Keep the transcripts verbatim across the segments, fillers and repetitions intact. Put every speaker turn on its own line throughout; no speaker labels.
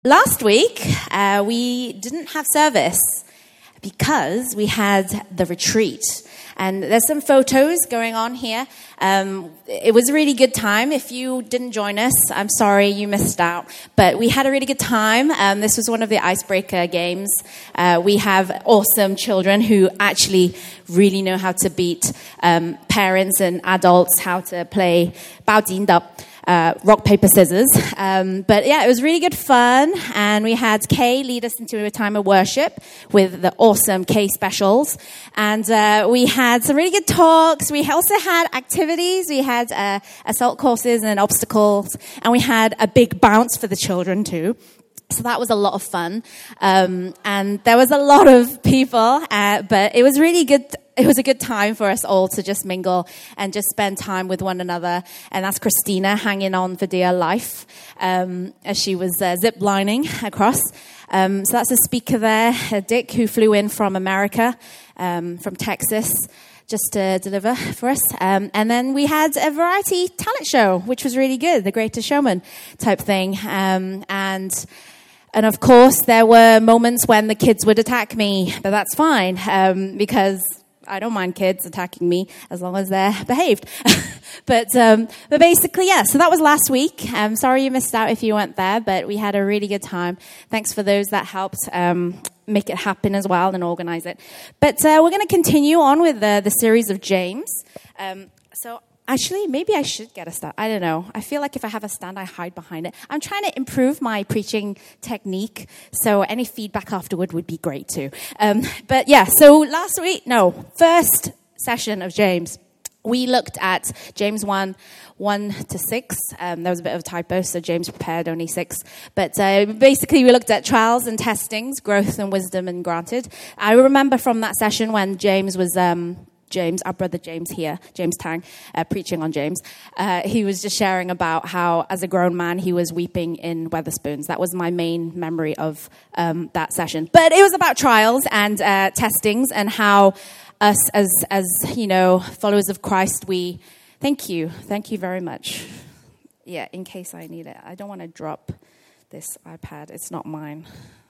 Last week, uh, we didn't have service because we had the retreat. And there's some photos going on here. Um, it was a really good time. If you didn't join us, I'm sorry you missed out. But we had a really good time. Um, this was one of the icebreaker games. Uh, we have awesome children who actually really know how to beat um, parents and adults, how to play bao jin dap. Uh, rock, paper, scissors. Um, but yeah, it was really good fun. And we had Kay lead us into a time of worship with the awesome Kay specials. And uh, we had some really good talks. We also had activities. We had uh, assault courses and obstacles. And we had a big bounce for the children too. So that was a lot of fun. Um, and there was a lot of people, uh, but it was really good. It was a good time for us all to just mingle and just spend time with one another. And that's Christina hanging on for dear life um, as she was uh, zip-lining across. Um, so that's the speaker there, uh, Dick, who flew in from America, um, from Texas, just to deliver for us. Um, and then we had a variety talent show, which was really good, the Greatest Showman type thing. Um, and... And of course, there were moments when the kids would attack me, but that's fine, um, because I don't mind kids attacking me as long as they're behaved. but um, but basically, yeah, so that was last week. I'm sorry you missed out if you weren't there, but we had a really good time. Thanks for those that helped um, make it happen as well and organize it. But uh, we're going to continue on with the, the series of James. Um, so... Actually, maybe I should get a stand. I don't know. I feel like if I have a stand, I hide behind it. I'm trying to improve my preaching technique, so any feedback afterward would be great too. Um, but yeah, so last week, no, first session of James, we looked at James one, one to six. Um, there was a bit of a typo, so James prepared only six. But uh, basically, we looked at trials and testings, growth and wisdom and granted. I remember from that session when James was... Um, James, our brother James here, James Tang, uh, preaching on James. Uh, he was just sharing about how, as a grown man, he was weeping in Wetherspoons. That was my main memory of um, that session. But it was about trials and uh, testings and how us, as as you know, followers of Christ, we thank you, thank you very much. Yeah, in case I need it, I don't want to drop this iPad. It's not mine.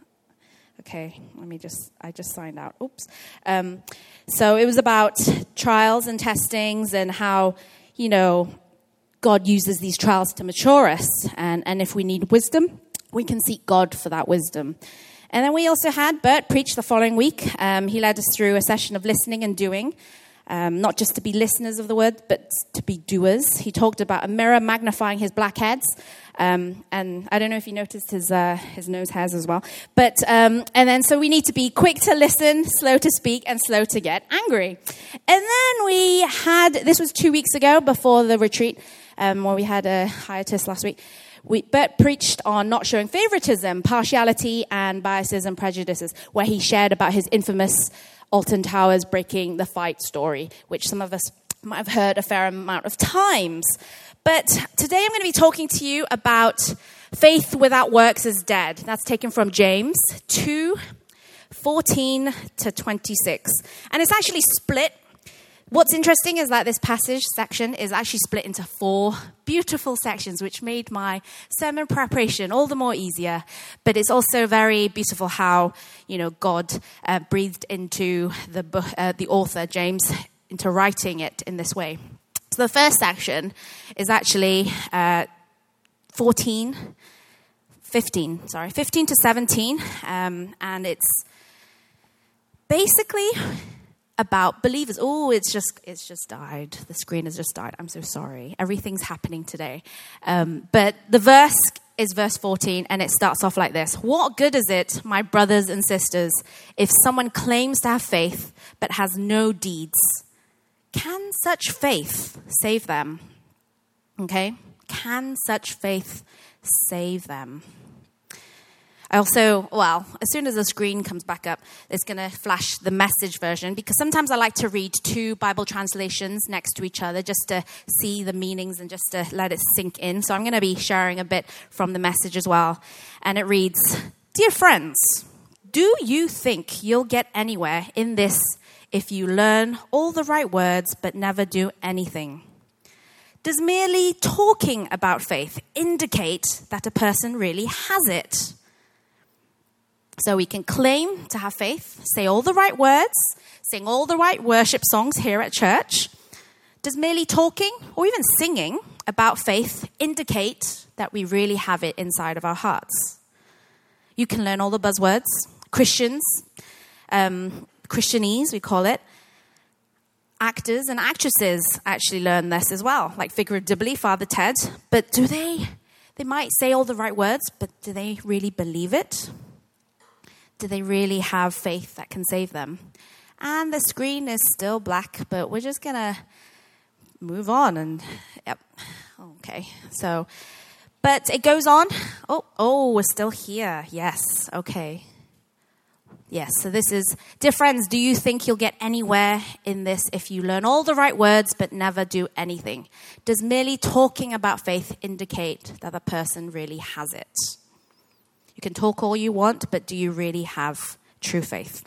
Okay, let me just, I just signed out. Oops. Um, so it was about trials and testings and how, you know, God uses these trials to mature us. And, and if we need wisdom, we can seek God for that wisdom. And then we also had Bert preach the following week. Um, he led us through a session of listening and doing. Um, not just to be listeners of the word, but to be doers. He talked about a mirror magnifying his blackheads. Um, and I don't know if you noticed his uh, his nose hairs as well. But um, and then so we need to be quick to listen, slow to speak, and slow to get angry. And then we had, this was two weeks ago before the retreat, um, where we had a hiatus last week. We, Bert preached on not showing favoritism, partiality, and biases and prejudices, where he shared about his infamous Alton Towers breaking the fight story, which some of us might have heard a fair amount of times. But today I'm going to be talking to you about faith without works is dead. That's taken from James two, fourteen to twenty-six. And it's actually split. What's interesting is that this passage section is actually split into four beautiful sections, which made my sermon preparation all the more easier. But it's also very beautiful how, you know, God uh, breathed into the book, uh, the author, James, into writing it in this way. So the first section is actually uh, fourteen, fifteen, sorry, fifteen to seventeen. Um, and it's basically about believers. Oh, it's just it's just died. The screen has just died. I'm so sorry. Everything's happening today. Um, but the verse is verse fourteen, and it starts off like this. What good is it, my brothers and sisters, if someone claims to have faith but has no deeds? Can such faith save them? Okay? Can such faith save them? I also, well, as soon as the screen comes back up, it's going to flash the Message version, because sometimes I like to read two Bible translations next to each other just to see the meanings and just to let it sink in. So I'm going to be sharing a bit from the Message as well. And it reads, Dear friends, do you think you'll get anywhere in this if you learn all the right words but never do anything? Does merely talking about faith indicate that a person really has it? So we can claim to have faith, say all the right words, sing all the right worship songs here at church. Does merely talking or even singing about faith indicate that we really have it inside of our hearts? You can learn all the buzzwords, Christians, um, Christianese, we call it. Actors and actresses actually learn this as well, like figuratively, Father Ted. But do they, they might say all the right words, but do they really believe it? Do they really have faith that can save them? And the screen is still black, but we're just going to move on. And, yep, okay. So, but it goes on. Oh, oh, we're still here. Yes, okay. Yes, so this is, dear friends, do you think you'll get anywhere in this if you learn all the right words but never do anything? Does merely talking about faith indicate that the person really has it? You can talk all you want, but do you really have true faith?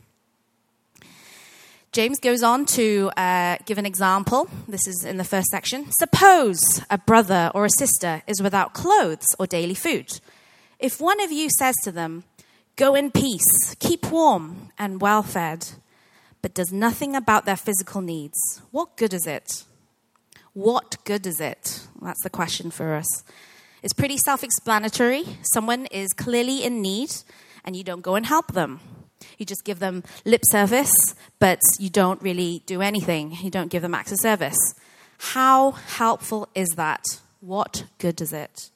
James goes on to uh, give an example. This is in the first section. Suppose a brother or a sister is without clothes or daily food. If one of you says to them, "Go in peace, keep warm and well fed," but does nothing about their physical needs, what good is it? What good is it? That's the question for us. It's pretty self-explanatory. Someone is clearly in need and you don't go and help them. You just give them lip service, but you don't really do anything. You don't give them acts of service. How helpful is that? What good is it?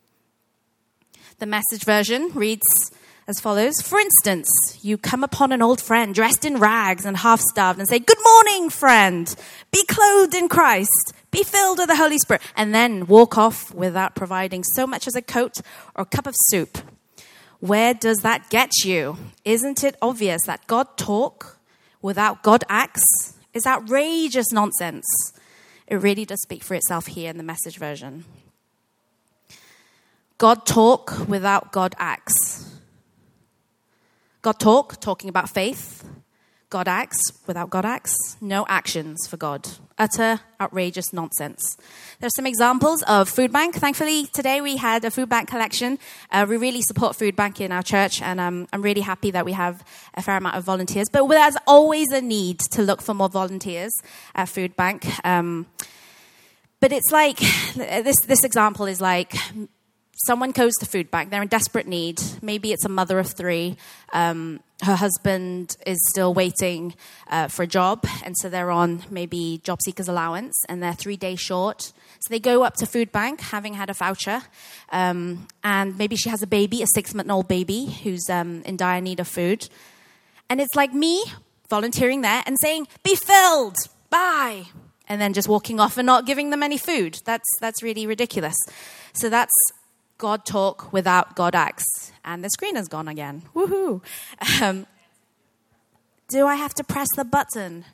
The Message version reads as follows. For instance, you come upon an old friend dressed in rags and half-starved and say, "Good morning, friend. Be clothed in Christ. Be filled with the Holy Spirit," and then walk off without providing so much as a coat or a cup of soup. Where does that get you? Isn't it obvious that God talk without God acts is outrageous nonsense? It really does speak for itself here in the Message version. God talk without God acts. God talk, talking about faith. God acts without God acts. No actions for God. Utter, outrageous nonsense. There are some examples of food bank. Thankfully, today we had a food bank collection. Uh, we really support food bank in our church, and um, I'm really happy that we have a fair amount of volunteers. But there's always a need to look for more volunteers at food bank. Um, but it's like, this, this example is like, someone goes to food bank. They're in desperate need. Maybe it's a mother of three. Um, her husband is still waiting uh, for a job, and so they're on maybe job seekers allowance, and they're three days short. So they go up to food bank, having had a voucher, um, and maybe she has a baby, a six-month-old baby, who's um, in dire need of food. And it's like me volunteering there and saying, "Be filled, bye," and then just walking off and not giving them any food. That's that's really ridiculous. So that's God talk without God acts. And the screen has gone again. Woohoo. Um, do I have to press the button?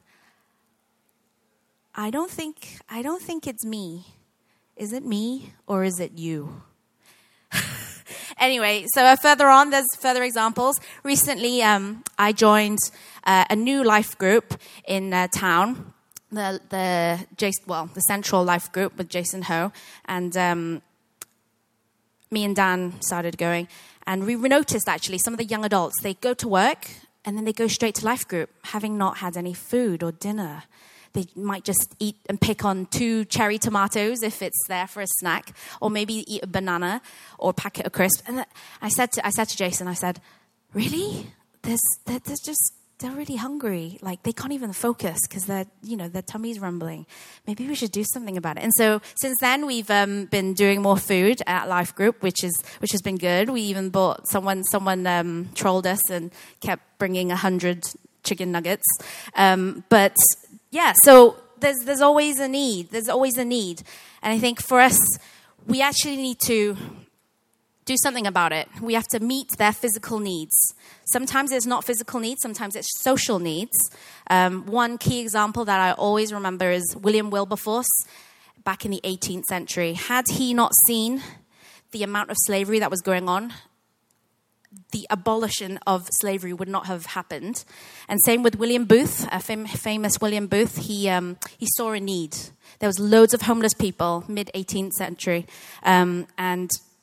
I don't think, I don't think it's me. Is it me or is it you? Anyway, so uh, further on, there's further examples. Recently, um, I joined uh, a new life group in uh, town. The, the, Jason, well, the Central Life Group with Jason Ho. And um me and Dan started going, and we noticed actually some of the young adults, they go to work and then they go straight to life group, having not had any food or dinner. They might just eat and pick on two cherry tomatoes if it's there for a snack, or maybe eat a banana or a packet of crisps. And I said to I said to Jason, I said, "Really? There's there's just they're really hungry. Like they can't even focus because they're you know their tummy's rumbling. Maybe we should do something about it." And so since then we've um, been doing more food at Life Group, which is which has been good. We even bought someone someone um, trolled us and kept bringing a hundred chicken nuggets. Um, but yeah, so there's there's always a need. There's always a need, and I think for us, we actually need to do something about it. We have to meet their physical needs. Sometimes it's not physical needs, sometimes it's social needs. Um, one key example that I always remember is William Wilberforce back in the eighteenth century. Had he not seen the amount of slavery that was going on, the abolition of slavery would not have happened. And same with William Booth, a fam- famous William Booth. He um, he saw a need. There was loads of homeless people, mid-eighteenth century, um, and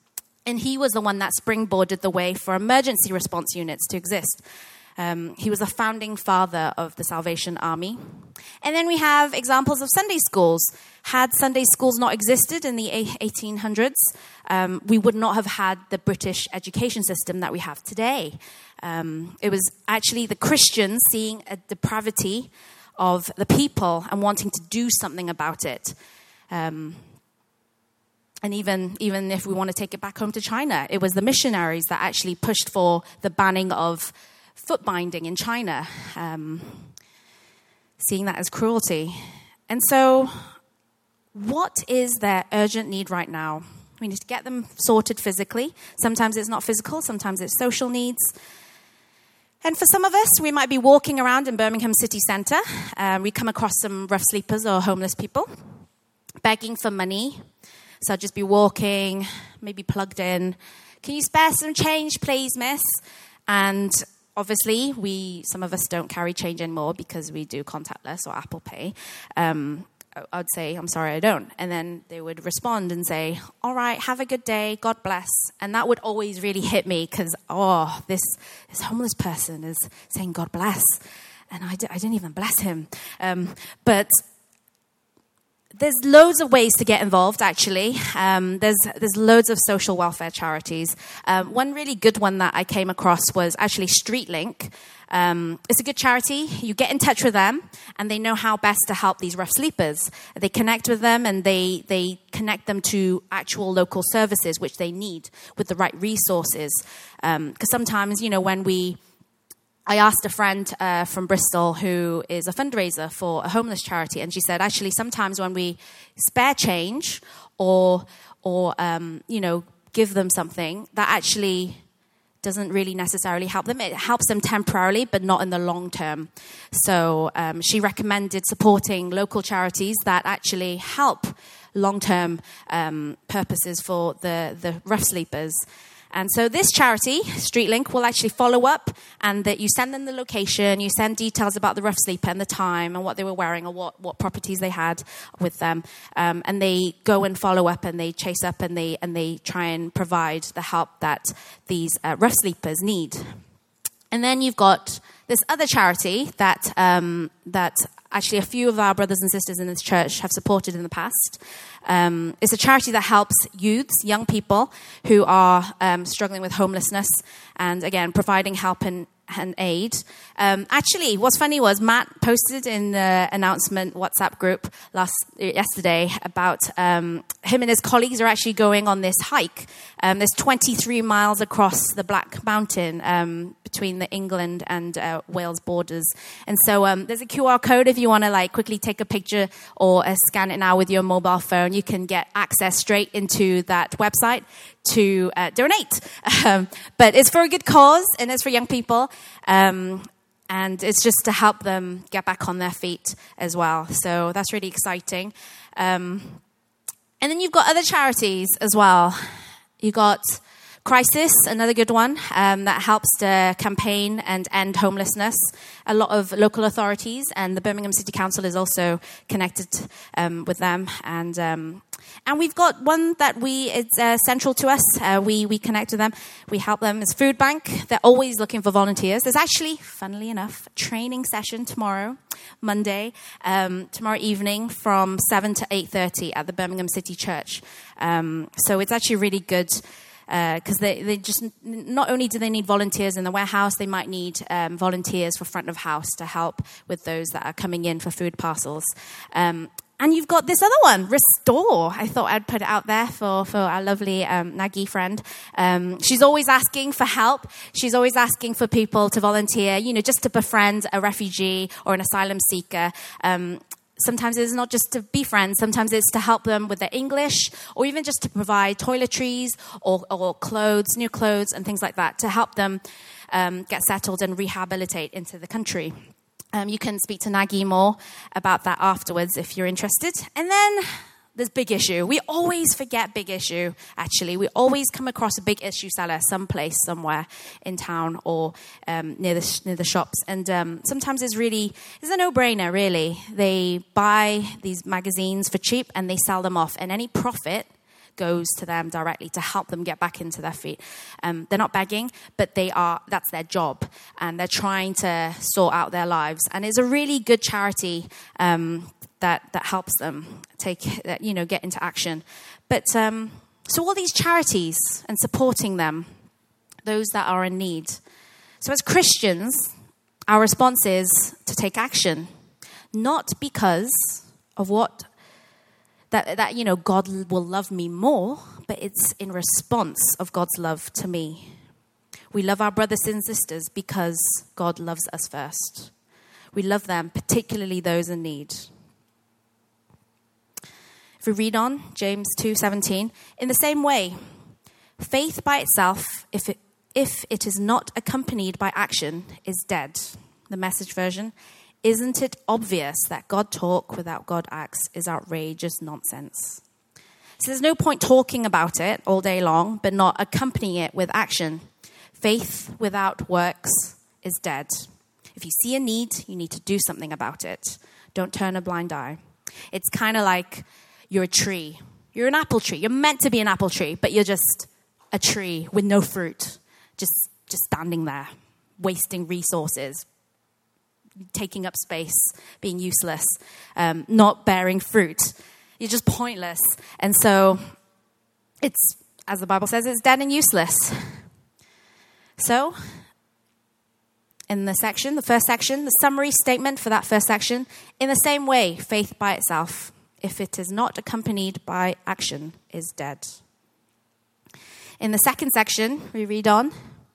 And he was the one that springboarded the way for emergency response units to exist. Um, he was the founding father of the Salvation Army. And then we have examples of Sunday schools. Had Sunday schools not existed in the eighteen hundreds, um, we would not have had the British education system that we have today. Um, it was actually the Christians seeing a depravity of the people and wanting to do something about it. Um, and even, even if we want to take it back home to China, it was the missionaries that actually pushed for the banning of foot binding in China, um, seeing that as cruelty. And so what is their urgent need right now? We need to get them sorted physically. Sometimes it's not physical, sometimes it's social needs. And for some of us, we might be walking around in Birmingham city centre. Um, we come across some rough sleepers or homeless people begging for money. So I'll just be walking, maybe plugged in. Can you spare some change, please, miss? And obviously, we some of us don't carry change anymore because we do contactless or Apple Pay. Um, I'd say, I'm sorry, I don't. And then they would respond and say, all right, have a good day, God bless. And that would always really hit me because, oh, this, this homeless person is saying God bless. And I, d- I didn't even bless him. Um, but there's loads of ways to get involved, actually. Um, there's there's loads of social welfare charities. Um, one really good one that I came across was actually StreetLink. Um, it's a good charity. You get in touch with them, and they know how best to help these rough sleepers. They connect with them, and they, they connect them to actual local services, which they need, with the right resources. Because um, sometimes, you know, when we... I asked a friend uh, from Bristol who is a fundraiser for a homeless charity, and she said, actually, sometimes when we spare change or, or um, you know, give them something, that actually doesn't really necessarily help them. It helps them temporarily, but not in the long term. So um, she recommended supporting local charities that actually help long-term um, purposes for the, the rough sleepers. And so this charity, StreetLink, will actually follow up, and that you send them the location, you send details about the rough sleeper and the time and what they were wearing or what, what properties they had with them. Um, and they go and follow up, and they chase up, and they and they try and provide the help that these uh, rough sleepers need. And then you've got this other charity that um, that actually a few of our brothers and sisters in this church have supported in the past. Um, it's a charity that helps youths, young people who are um, struggling with homelessness, and again, providing help and, and aid. Um, actually, what's funny was Matt posted in the announcement WhatsApp group last yesterday about um, him and his colleagues are actually going on this hike. Um, there's twenty-three miles across the Black Mountain um, between the England and uh, Wales borders. And so um, there's a Q R code if you want to like quickly take a picture or uh, scan it now with your mobile phone. You can get access straight into that website to uh, donate. Um, but it's for a good cause, and it's for young people. Um, and it's just to help them get back on their feet as well. So that's really exciting. Um, and then you've got other charities as well. You've got Crisis, another good one, um, that helps to campaign and end homelessness. A lot of local authorities, and the Birmingham City Council is also connected um, with them. And um, and we've got one that we it's uh, central to us. Uh, we we connect with them. We help them. It's Food Bank. They're always looking for volunteers. There's actually, funnily enough, a training session tomorrow, Monday, um, tomorrow evening from seven to eight thirty at the Birmingham City Church. Um, so it's actually really good. Because uh, they, they just, not only do they need volunteers in the warehouse, they might need um, volunteers for front of house to help with those that are coming in for food parcels. Um, and you've got this other one, Restore. I thought I'd put it out there for, for our lovely um, Nagy friend. Um, she's always asking for help. She's always asking for people to volunteer, you know, just to befriend a refugee or an asylum seeker. Um, Sometimes it's not just to be friends. Sometimes it's to help them with their English, or even just to provide toiletries or, or clothes, new clothes and things like that, to help them um, get settled and rehabilitate into the country. Um, you can speak to Nagy more about that afterwards if you're interested. And then there's Big Issue. We always forget Big Issue, actually. We always come across a Big Issue seller someplace, somewhere in town or um, near the near the shops. And um, sometimes it's really, it's a no-brainer, really. They buy these magazines for cheap and they sell them off. And any profit goes to them directly to help them get back into their feet. Um, they're not begging, but they are. That's their job, and they're trying to sort out their lives. And it's a really good charity um, that that helps them take, you know, get into action. But um, so all these charities and supporting them, those that are in need. So as Christians, our response is to take action, not because of what that that you know God will love me more, but it's in response of God's love to me. We love our brothers and sisters because God loves us first. We love them, particularly those in need. If we read on, James two seventeen, in the same way, faith by itself, if it if it is not accompanied by action, is dead. The Message version. Isn't it obvious that God talk without God acts is outrageous nonsense? So there's no point talking about it all day long, but not accompanying it with action. Faith without works is dead. If you see a need, you need to do something about it. Don't turn a blind eye. It's kind of like you're a tree. You're an apple tree. You're meant to be an apple tree, but you're just a tree with no fruit, just just standing there, wasting resources, taking up space, being useless, um, not bearing fruit. You're just pointless. And so it's, as the Bible says, it's dead and useless. So in the section, the first section, the summary statement for that first section, in the same way, faith by itself, if it is not accompanied by action, is dead. In the second section, we read on,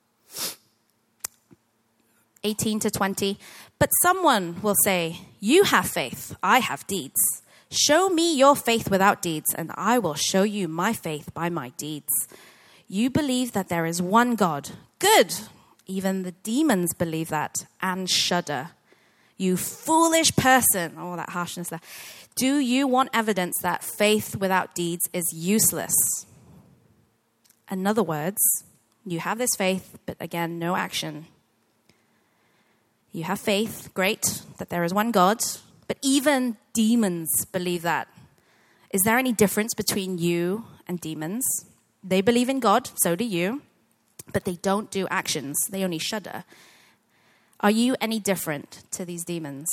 eighteen to twenty, but someone will say, you have faith, I have deeds. Show me your faith without deeds, and I will show you my faith by my deeds. You believe that there is one God. Good. Even the demons believe that and shudder. You foolish person. Oh, that harshness there. Do you want evidence that faith without deeds is useless? In other words, you have this faith, but again, no action. You have faith, great, that there is one God, but even demons believe that. Is there any difference between you and demons? They believe in God, so do you, but they don't do actions. They only shudder. Are you any different to these demons?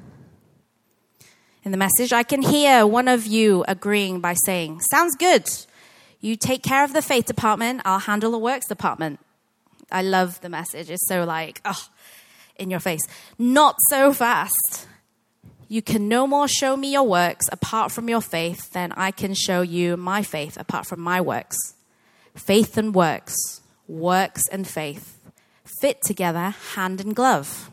In the Message, I can hear one of you agreeing by saying, sounds good. You take care of the faith department, I'll handle the works department. I love the Message. It's so like, oh, in your face. Not so fast. You can no more show me your works apart from your faith than I can show you my faith apart from my works. Faith and works, works and faith, fit together hand in glove.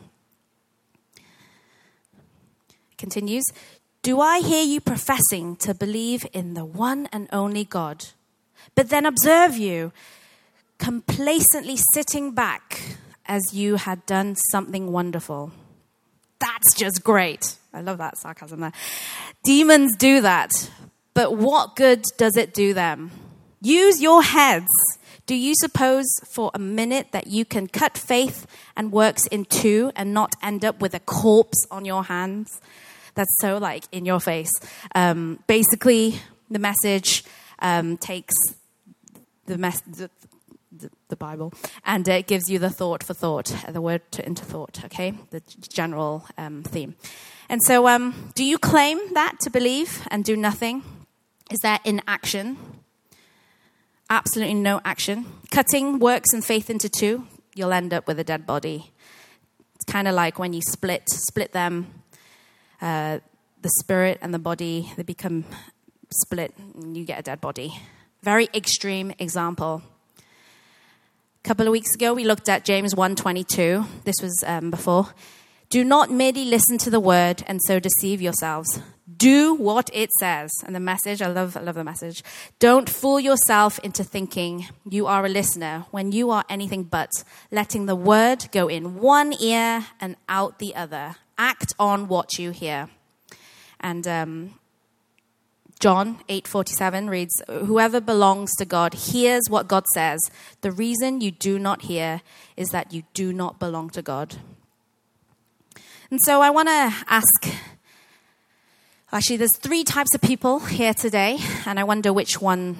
It continues, do I hear you professing to believe in the one and only God, but then observe you complacently sitting back as you had done something wonderful? That's just great. I love that sarcasm there. Demons do that, but what good does it do them? Use your heads. Do you suppose for a minute that you can cut faith and works in two and not end up with a corpse on your hands? That's so like in your face. Um, basically, the Message um, takes the mess. The, The, the Bible, and it gives you the thought for thought, the word to, into thought, okay? The general um, theme. And so, um, do you claim that to believe and do nothing? Is there inaction? Absolutely no action. Cutting works and faith into two, you'll end up with a dead body. It's kind of like when you split, split them, uh, the spirit and the body, they become split, and you get a dead body. Very extreme example. A couple of weeks ago, we looked at James one twenty-two. This was um, before. Do not merely listen to the word and so deceive yourselves. Do what it says. And the Message, I love, I love the Message. Don't fool yourself into thinking you are a listener when you are anything but, letting the word go in one ear and out the other. Act on what you hear. And um, John eight forty-seven reads, whoever belongs to God hears what God says. The reason you do not hear is that you do not belong to God. And so I want to ask, actually there's three types of people here today, and I wonder which one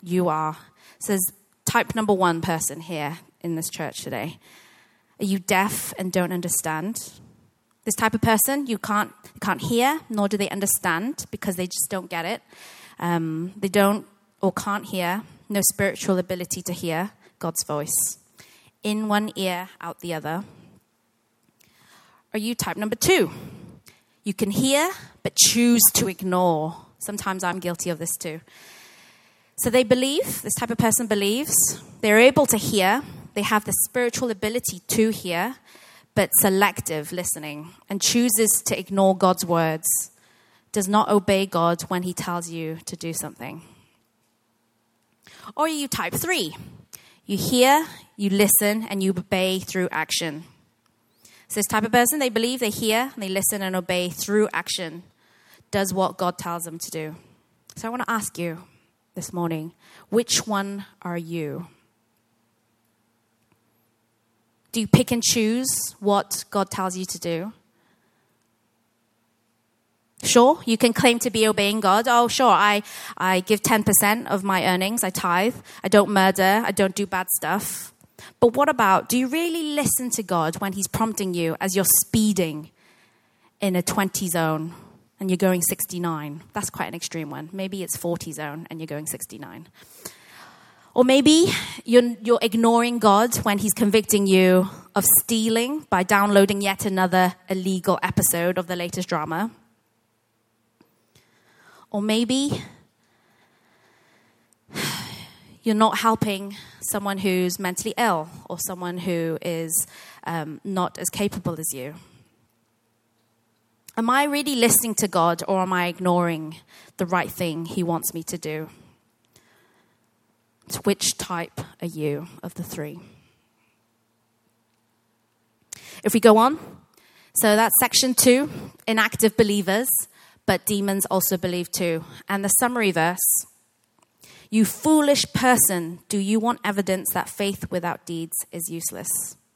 you are. It says, type number one person here in this church today. Are you deaf and don't understand? This type of person, you can't you can't hear, nor do they understand because they just don't get it. Um, they don't or can't hear, no spiritual ability to hear God's voice. In one ear, out the other. Are you type number two? You can hear, but choose to ignore. Sometimes I'm guilty of this too. So they believe, this type of person believes, they're able to hear, they have the spiritual ability to hear, but selective listening, and chooses to ignore God's words, does not obey God when he tells you to do something. Or you type three. You hear, you listen, and you obey through action. So this type of person, they believe, they hear, and they listen and obey through action, does what God tells them to do. So I want to ask you this morning, which one are you? Do you pick and choose what God tells you to do? Sure, you can claim to be obeying God. Oh, sure, I, I give ten percent of my earnings. I tithe. I don't murder. I don't do bad stuff. But what about, do you really listen to God when he's prompting you as you're speeding in a twenty zone and you're going sixty-nine? That's quite an extreme one. Maybe it's forty zone and you're going sixty-nine. Or maybe you're, you're ignoring God when he's convicting you of stealing by downloading yet another illegal episode of the latest drama. Or maybe you're not helping someone who's mentally ill or someone who is um, not as capable as you. Am I really listening to God, or am I ignoring the right thing he wants me to do? So which type are you of the three? If we go on, so that's section two, inactive believers, but demons also believe too. And the summary verse, you foolish person, do you want evidence that faith without deeds is useless?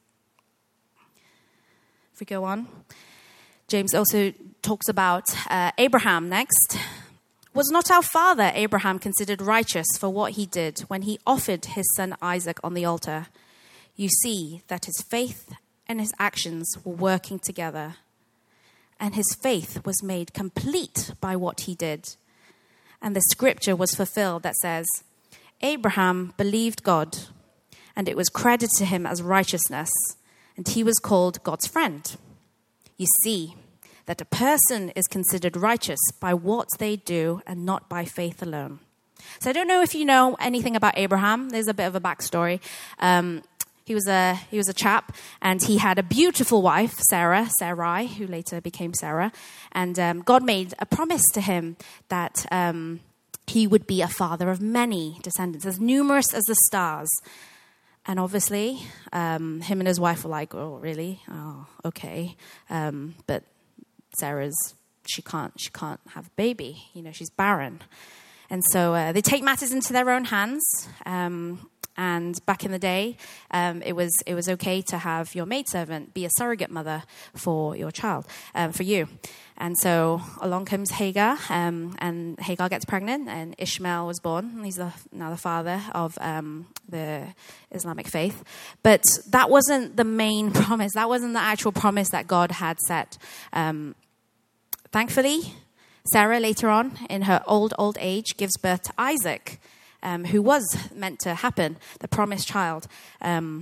If we go on, James also talks about uh, Abraham next. Was not our father Abraham considered righteous for what he did when he offered his son Isaac on the altar? You see that his faith and his actions were working together, and his faith was made complete by what he did. And the scripture was fulfilled that says, Abraham believed God, and it was credited to him as righteousness, and he was called God's friend. You see that a person is considered righteous by what they do and not by faith alone. So I don't know if you know anything about Abraham. There's a bit of a backstory. Um, he was a he was a chap, and he had a beautiful wife, Sarah, Sarai, who later became Sarah. And um, God made a promise to him that um, he would be a father of many descendants, as numerous as the stars. And obviously, um, him and his wife were like, "Oh, really? Oh, okay." Um, but Sarah's she can't she can't have a baby. You know, she's barren. And so uh, they take matters into their own hands. Um, and back in the day, um, it was it was okay to have your maidservant be a surrogate mother for your child, um, for you. And so along comes Hagar, um, and Hagar gets pregnant, and Ishmael was born. And he's the, now the father of um, the Islamic faith. But that wasn't the main promise. That wasn't the actual promise that God had set. Um, thankfully, Sarah, later on, in her old, old age, gives birth to Isaac, um, who was meant to happen, the promised child. Um,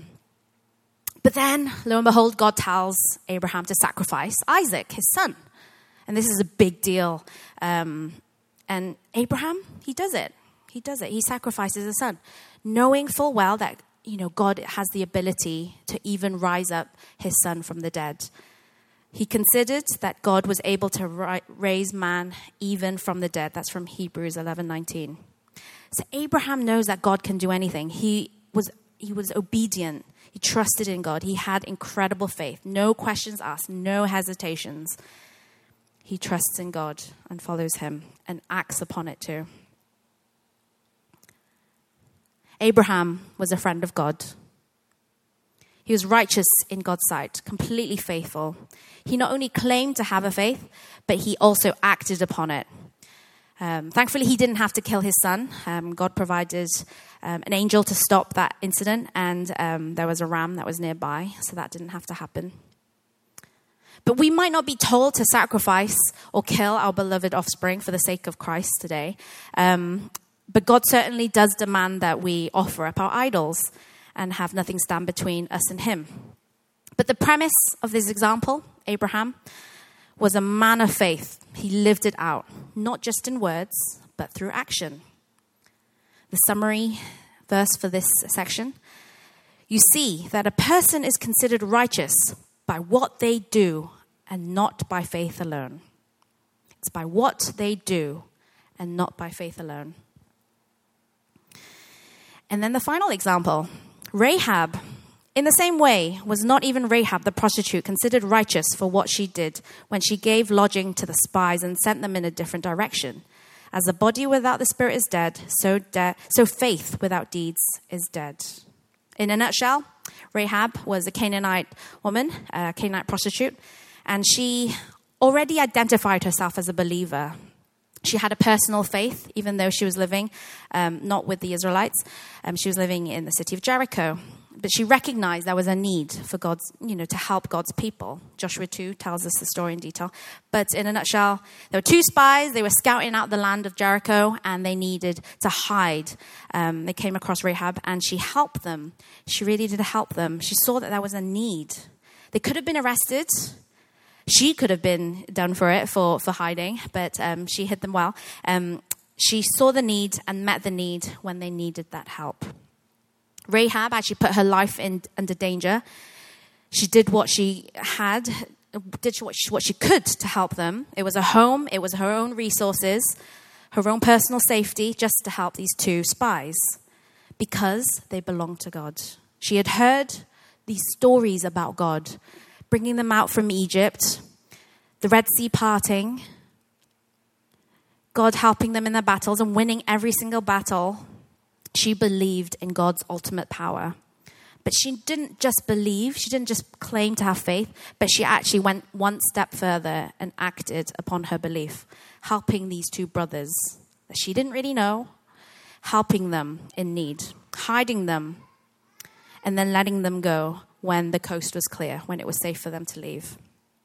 but then, lo and behold, God tells Abraham to sacrifice Isaac, his son. And this is a big deal. Um, and Abraham, he does it. He does it. He sacrifices his son, knowing full well that, you know, God has the ability to even rise up his son from the dead. He considered that God was able to ri- raise man even from the dead. That's from Hebrews eleven nineteen. So Abraham knows that God can do anything. He was he was obedient. He trusted in God. He had incredible faith. No questions asked. No hesitations. He trusts in God and follows him and acts upon it too. Abraham was a friend of God. He was righteous in God's sight, completely faithful. He not only claimed to have a faith, but he also acted upon it. Um, thankfully, he didn't have to kill his son. Um, God provided um, an angel to stop that incident, and um, there was a ram that was nearby, so that didn't have to happen. But we might not be told to sacrifice or kill our beloved offspring for the sake of Christ today. Um, but God certainly does demand that we offer up our idols and have nothing stand between us and him. But the premise of this example, Abraham, was a man of faith. He lived it out, not just in words, but through action. The summary verse for this section, you see that a person is considered righteous by what they do and not by faith alone. It's by what they do and not by faith alone. And then the final example, Rahab, in the same way, was not even Rahab the prostitute considered righteous for what she did when she gave lodging to the spies and sent them in a different direction. As the body without the spirit is dead, so de- so faith without deeds is dead. In a nutshell, Rahab was a Canaanite woman, a Canaanite prostitute, and she already identified herself as a believer. She had a personal faith, even though she was living um, not with the Israelites. Um, she was living in the city of Jericho. But she recognized there was a need for God's, you know, to help God's people. Joshua two tells us the story in detail. But in a nutshell, there were two spies. They were scouting out the land of Jericho, and they needed to hide. Um, they came across Rahab, and she helped them. She really did help them. She saw that there was a need. They could have been arrested. She could have been done for it, for, for hiding, but um, she hid them well. Um, she saw the need and met the need when they needed that help. Rahab actually put her life in under danger. She did what she had, did what she, what she could to help them. It was a home, it was her own resources, her own personal safety, just to help these two spies because they belonged to God. She had heard these stories about God, bringing them out from Egypt, the Red Sea parting, God helping them in their battles and winning every single battle. She believed in God's ultimate power. But she didn't just believe, she didn't just claim to have faith, but she actually went one step further and acted upon her belief, helping these two brothers that she didn't really know, helping them in need, hiding them, and then letting them go when the coast was clear, when it was safe for them to leave.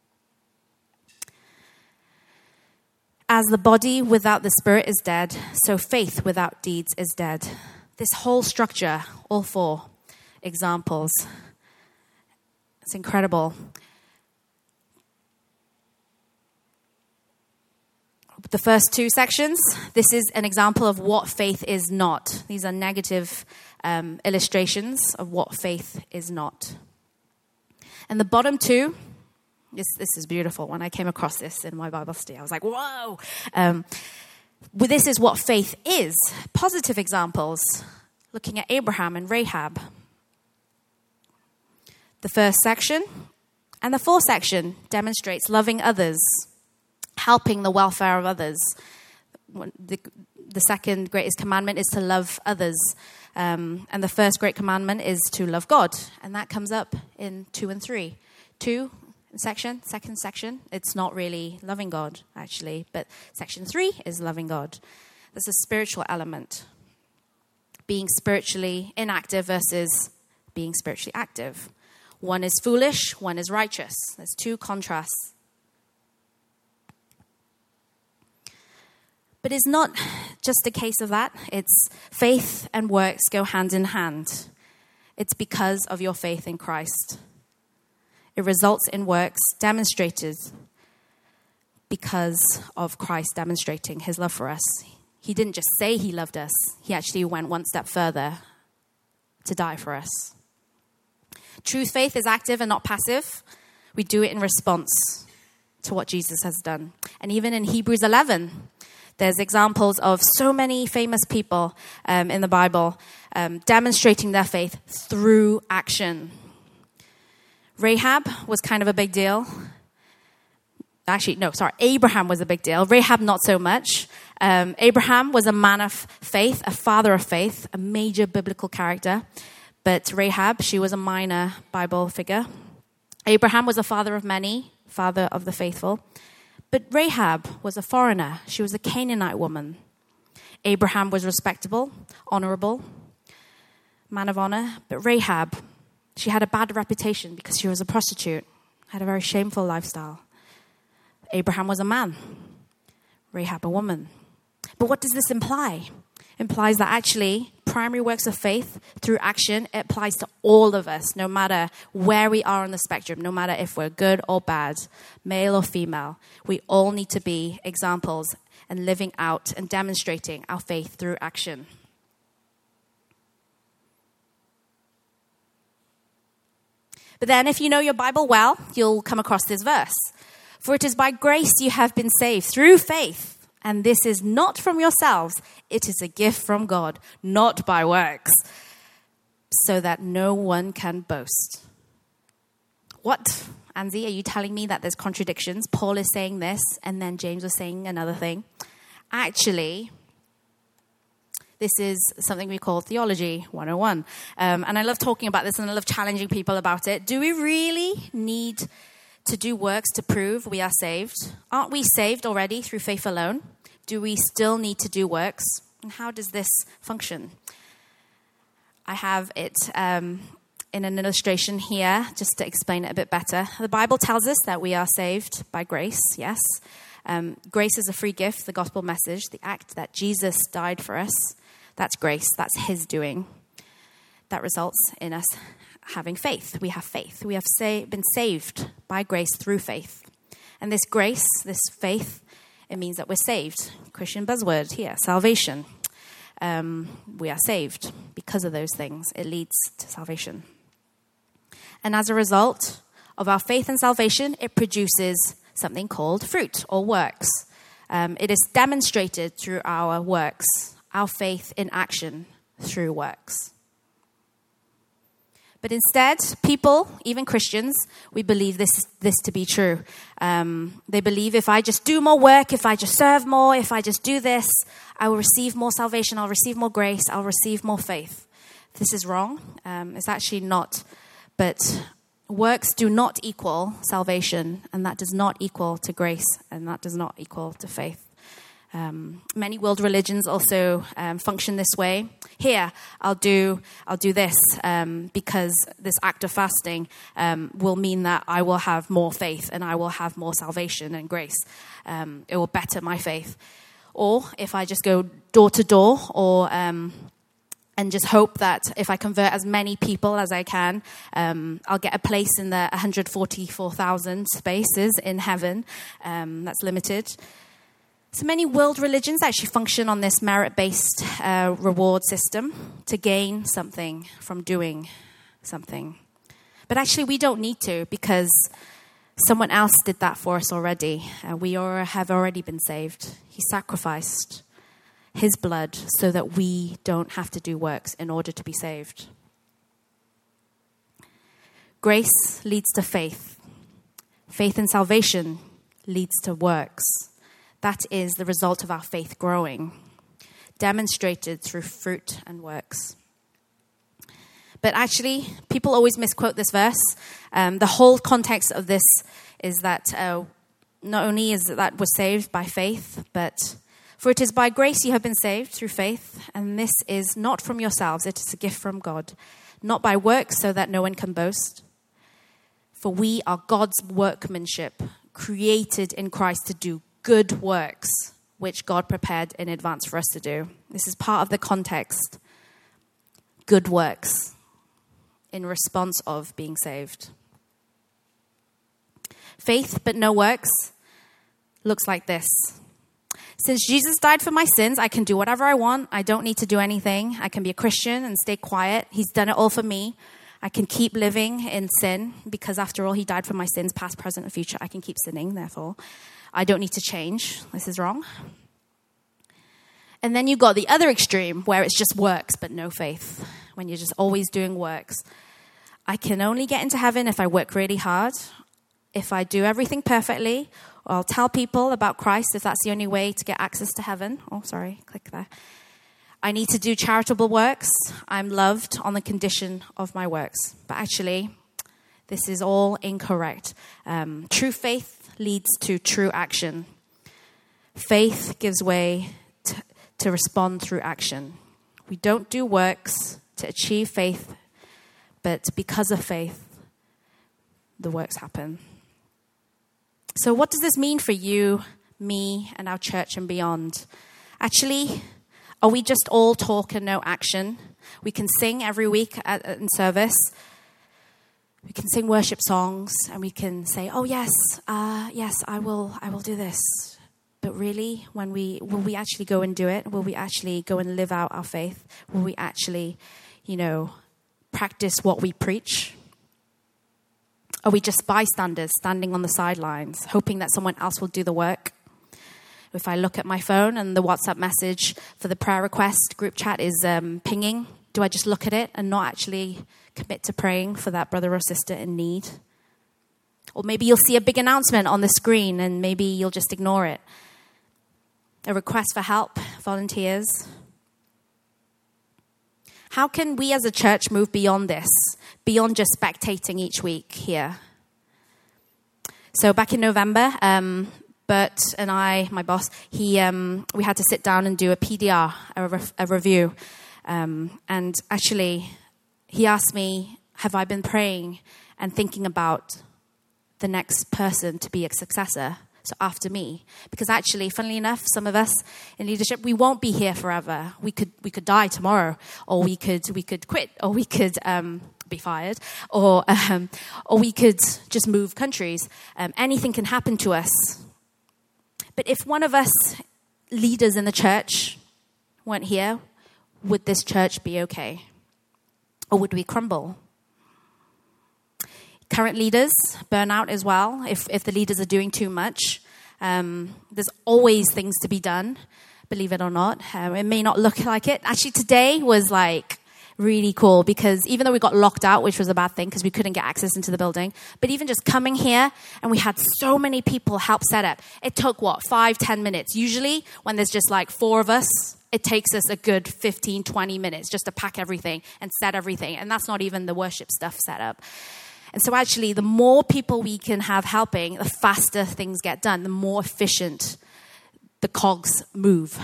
As the body without the spirit is dead, so faith without deeds is dead. This whole structure, all four examples, it's incredible. The first two sections, this is an example of what faith is not. These are negative um, illustrations of what faith is not. And the bottom two, this, this is beautiful. When I came across this in my Bible study, I was like, whoa. Um, well, this is what faith is. Positive examples, looking at Abraham and Rahab. The first section and the fourth section demonstrates loving others, helping the welfare of others. The, the second greatest commandment is to love others. Um, and the first great commandment is to love God. And that comes up in two and three. Two section, second section, it's not really loving God, actually. But section three is loving God. There's a spiritual element. Being spiritually inactive versus being spiritually active. One is foolish, one is righteous. There's two contrasts. But it's not just a case of that. It's faith and works go hand in hand. It's because of your faith in Christ. It results in works demonstrated because of Christ demonstrating his love for us. He didn't just say he loved us. He actually went one step further to die for us. True faith is active and not passive. We do it in response to what Jesus has done. And even in Hebrews eleven, there's examples of so many famous people um, in the Bible um, demonstrating their faith through action. Rahab was kind of a big deal. Actually, no, sorry, Abraham was a big deal. Rahab, not so much. Um, Abraham was a man of faith, a father of faith, a major biblical character. But Rahab, she was a minor Bible figure. Abraham was a father of many, father of the faithful. But Rahab was a foreigner. She was a Canaanite woman. Abraham was respectable, honorable, man of honor. But Rahab, she had a bad reputation because she was a prostitute, had a very shameful lifestyle. Abraham was a man. Rahab a woman. But what does this imply? It implies that actually primary works of faith through action, it applies to all of us, no matter where we are on the spectrum, no matter if we're good or bad, male or female. We all need to be examples and living out and demonstrating our faith through action. But then if you know your Bible well, you'll come across this verse. For it is by grace you have been saved through faith. And this is not from yourselves. It is a gift from God, not by works, so that no one can boast. What, Anzi, are you telling me that there's contradictions? Paul is saying this, and then James was saying another thing. Actually, this is something we call Theology one oh one. Um, and I love talking about this, and I love challenging people about it. Do we really need to do works to prove we are saved? Aren't we saved already through faith alone? Do we still need to do works? And how does this function? I have it um, in an illustration here just to explain it a bit better. The Bible tells us that we are saved by grace, yes. Um, grace is a free gift, the gospel message, the act that Jesus died for us. That's grace, that's his doing. That results in us having faith. We have faith. We have sa- been saved by grace through faith. And this grace, this faith, it means that we're saved. Christian buzzword here, salvation. Um, we are saved because of those things. It leads to salvation. And as a result of our faith and salvation, it produces something called fruit or works. Um, it is demonstrated through our works, our faith in action through works. But instead, people, even Christians, we believe this this to be true. Um, they believe if I just do more work, if I just serve more, if I just do this, I will receive more salvation, I'll receive more grace, I'll receive more faith. This is wrong. Um, it's actually not. But works do not equal salvation, and that does not equal to grace, and that does not equal to faith. Um, many world religions also um, function this way. Here, I'll do I'll do this um, because this act of fasting um, will mean that I will have more faith and I will have more salvation and grace. Um, it will better my faith. Or if I just go door to door, or um, and just hope that if I convert as many people as I can, um, I'll get a place in the one hundred forty-four thousand spaces in heaven. Um, that's limited. So many world religions actually function on this merit-based uh, reward system to gain something from doing something. But actually we don't need to, because someone else did that for us already. Uh, we are, have already been saved. He sacrificed his blood so that we don't have to do works in order to be saved. Grace leads to faith. Faith in salvation leads to works. That is the result of our faith growing, demonstrated through fruit and works. But actually, people always misquote this verse. Um, the whole context of this is that uh, not only is it that we're saved by faith, but for it is by grace you have been saved through faith, and this is not from yourselves, it is a gift from God, not by works so that no one can boast. For we are God's workmanship, created in Christ to do good works, which God prepared in advance for us to do. This is part of the context. Good works in response of being saved. Faith but no works looks like this. Since Jesus died for my sins, I can do whatever I want. I don't need to do anything. I can be a Christian and stay quiet. He's done it all for me. I can keep living in sin because after all, he died for my sins, past, present, and future. I can keep sinning, therefore. I don't need to change. This is wrong. And then you got the other extreme where it's just works but no faith, when you're just always doing works. I can only get into heaven if I work really hard, if I do everything perfectly, or I'll tell people about Christ if that's the only way to get access to heaven. Oh, sorry, click there. I need to do charitable works. I'm loved on the condition of my works. But actually, This is all incorrect. Um, true faith leads to true action. Faith gives way to, to respond through action. We don't do works to achieve faith, but because of faith, the works happen. So what does this mean for you, me, and our church and beyond? Actually, are we just all talk and no action? We can sing every week at, in service. We can sing worship songs, and we can say, "Oh yes, uh, yes, I will, I will do this." But really, when we will we actually go and do it? Will we actually go and live out our faith? Will we actually, you know, practice what we preach? Are we just bystanders standing on the sidelines, hoping that someone else will do the work? If I look at my phone and the WhatsApp message for the prayer request group chat is um, pinging, do I just look at it and not actually commit to praying for that brother or sister in need? Or maybe you'll see a big announcement on the screen and maybe you'll just ignore it. A request for help, volunteers. How can we as a church move beyond this, beyond just spectating each week here? So back in November, um, Bert and I, my boss, he um, we had to sit down and do a P D R, a, re- a review. Um, and actually, he asked me, have I been praying and thinking about the next person to be a successor? So after me, because actually, funnily enough, some of us in leadership, we won't be here forever. We could we could die tomorrow, or we could we could quit, or we could um, be fired, or um, or we could just move countries. Um, anything can happen to us. But if one of us leaders in the church weren't here, would this church be okay, or would we crumble? Current leaders burn out as well if, if the leaders are doing too much. Um, there's always things to be done, believe it or not. Um, it may not look like it. Actually, today was like really cool because even though we got locked out, which was a bad thing because we couldn't get access into the building, but even just coming here and we had so many people help set up. It took, what, five, ten minutes. Usually when there's just like four of us, it takes us a good fifteen, twenty minutes just to pack everything and set everything. And that's not even the worship stuff set up. And so actually, the more people we can have helping, the faster things get done, the more efficient the cogs move.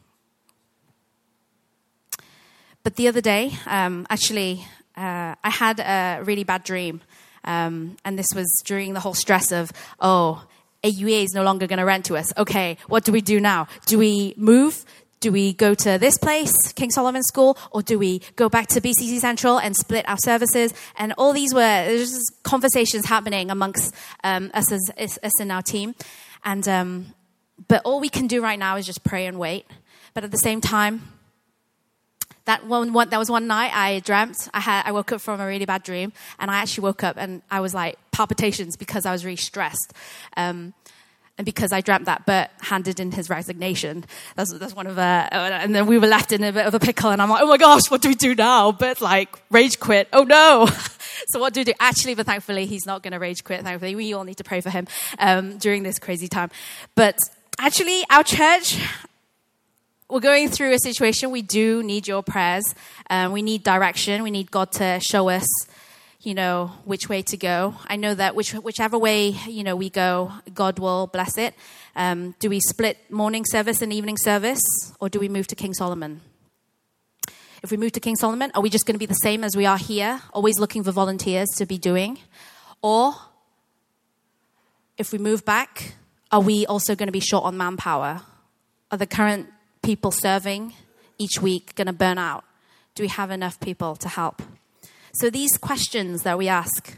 But the other day, um, actually, uh, I had a really bad dream. Um, and this was during the whole stress of, oh, A U A is no longer going to rent to us. Okay, what do we do now? Do we move? Do we go to this place, King Solomon School, or do we go back to B C C Central and split our services? And all these were there's just conversations happening amongst um, us as us in our team. And um, but all we can do right now is just pray and wait. But at the same time, that one, one that was one night I dreamt. I had I woke up from a really bad dream, and I actually woke up and I was like palpitations because I was really stressed. Um, And because I dreamt that Bert handed in his resignation, that's, that's one of the, and then we were left in a bit of a pickle, and I'm like, oh my gosh, what do we do now? Bert like rage quit. Oh no. So what do we do? Actually, but thankfully, he's not going to rage quit. Thankfully, we all need to pray for him um, during this crazy time. But actually, our church, we're going through a situation. We do need your prayers. Um, we need direction. We need God to show us, you know, which way to go. I know that which, whichever way, you know, we go, God will bless it. Um, do we split morning service and evening service, or do we move to King Solomon? If we move to King Solomon, are we just going to be the same as we are here, always looking for volunteers to be doing? Or if we move back, are we also going to be short on manpower? Are the current people serving each week going to burn out? Do we have enough people to help? So these questions that we ask,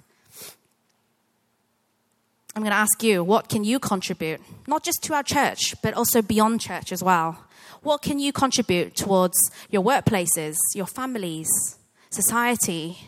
I'm going to ask you, what can you contribute? Not just to our church, but also beyond church as well. What can you contribute towards your workplaces, your families, society?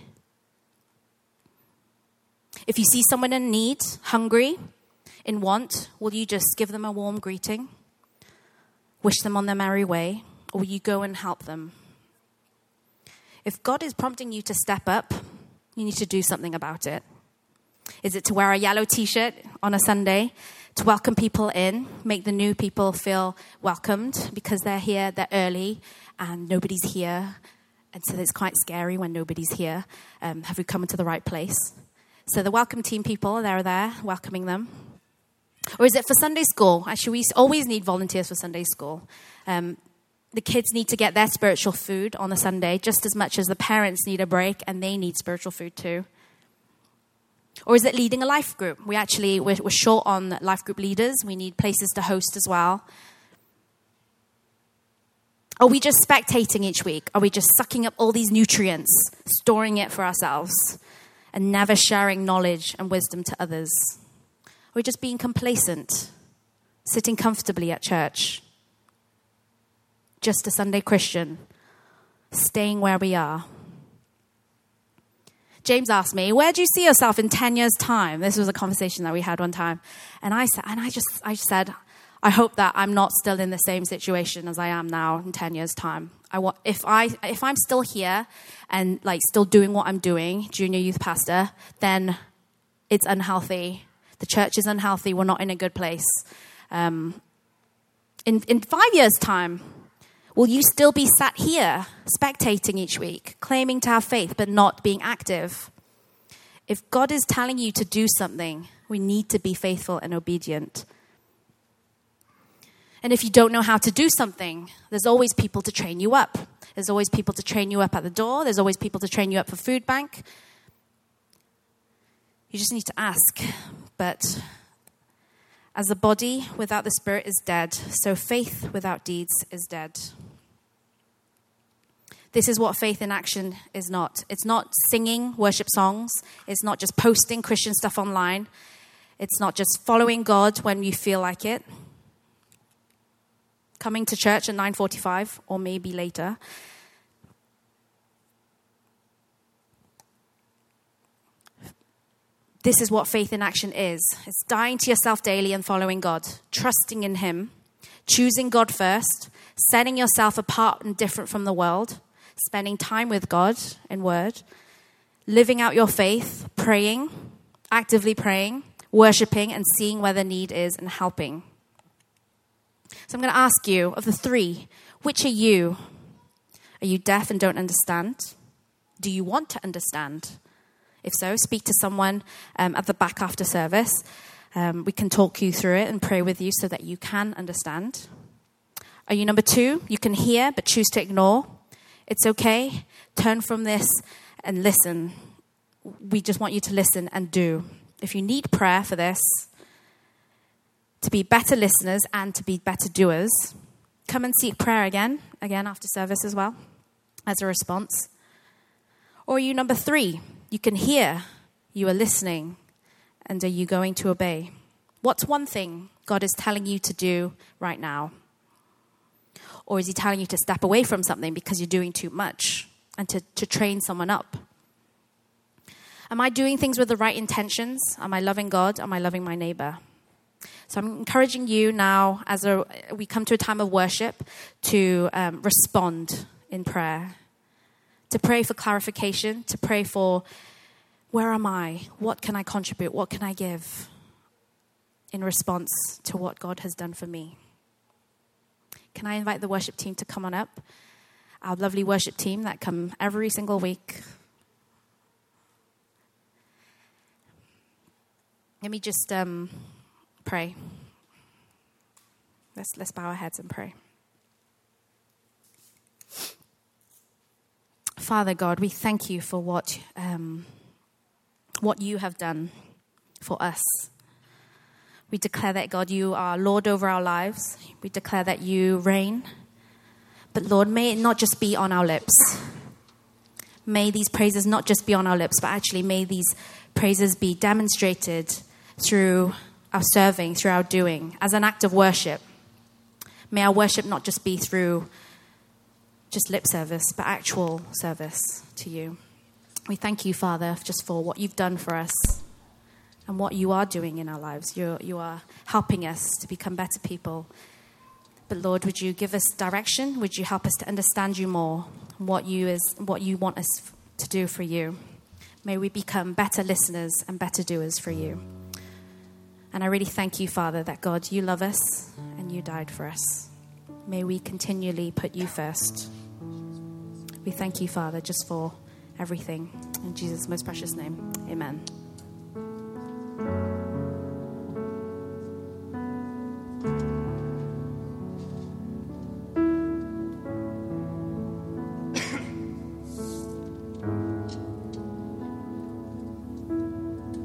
If you see someone in need, hungry, in want, will you just give them a warm greeting? Wish them on their merry way? Or will you go and help them? If God is prompting you to step up, you need to do something about it. Is it to wear a yellow t-shirt on a Sunday, to welcome people in, make the new people feel welcomed because they're here, they're early, and nobody's here, and so it's quite scary when nobody's here. Um, have we come into the right place? So the welcome team people, they're there welcoming them. Or is it for Sunday school? Actually, we always need volunteers for Sunday school. Um, the kids need to get their spiritual food on a Sunday just as much as the parents need a break and they need spiritual food too. Or is it leading a life group? We actually, we're, we're short on life group leaders. We need places to host as well. Are we just spectating each week? Are we just sucking up all these nutrients, storing it for ourselves, and never sharing knowledge and wisdom to others? Are we just being complacent, sitting comfortably at church? Just a Sunday Christian, staying where we are. James asked me, where do you see yourself in ten years' time? This was a conversation that we had one time. And I said, and I just, I said, I hope that I'm not still in the same situation as I am now in ten years' time. I want, if I, if I'm still here and like still doing what I'm doing, junior youth pastor, then it's unhealthy. The church is unhealthy. We're not in a good place. Um, in, in five years' time, will you still be sat here, spectating each week, claiming to have faith, but not being active? If God is telling you to do something, we need to be faithful and obedient. And if you don't know how to do something, there's always people to train you up. There's always people to train you up at the door. There's always people to train you up for food bank. You just need to ask. But as a body without the Spirit is dead, so faith without deeds is dead. This is what faith in action is not. It's not singing worship songs. It's not just posting Christian stuff online. It's not just following God when you feel like it. Coming to church at nine forty-five or maybe later. This is what faith in action is. It's dying to yourself daily and following God, trusting in Him, choosing God first, setting yourself apart and different from the world, spending time with God in word, living out your faith, praying, actively praying, worshiping, and seeing where the need is and helping. So I'm going to ask you, of the three, which are you? Are you deaf and don't understand? Do you want to understand? If so, speak to someone um, at the back after service. Um, we can talk you through it and pray with you so that you can understand. Are you number two? You can hear but choose to ignore. It's okay. Turn from this and listen. We just want you to listen and do. If you need prayer for this, to be better listeners and to be better doers, come and seek prayer again, again after service as well, as a response. Or are you number three? You can hear, you are listening, and are you going to obey? What's one thing God is telling you to do right now? Or is He telling you to step away from something because you're doing too much and to, to train someone up? Am I doing things with the right intentions? Am I loving God? Am I loving my neighbor? So I'm encouraging you now, as a, we come to a time of worship, to um, respond in prayer, to pray for clarification, to pray for, where am I? What can I contribute? What can I give in response to what God has done for me? Can I invite the worship team to come on up? Our lovely worship team that come every single week. Let me just um, pray. Let's let's bow our heads and pray. Father God, we thank you for what um, what you have done for us. We declare that, God, you are Lord over our lives. We declare that you reign. But Lord, may it not just be on our lips. May these praises not just be on our lips, but actually may these praises be demonstrated through our serving, through our doing, as an act of worship. May our worship not just be through just lip service, but actual service to you. We thank you, Father, just for what you've done for us and what you are doing in our lives. You you are helping us to become better people. But Lord, would you give us direction? Would you help us to understand you more, what you is what you want us to do for you? May we become better listeners and better doers for you. And I really thank you, Father, that God, you love us and you died for us. May we continually put you first. We thank you, Father, just for everything. In Jesus' most precious name, amen.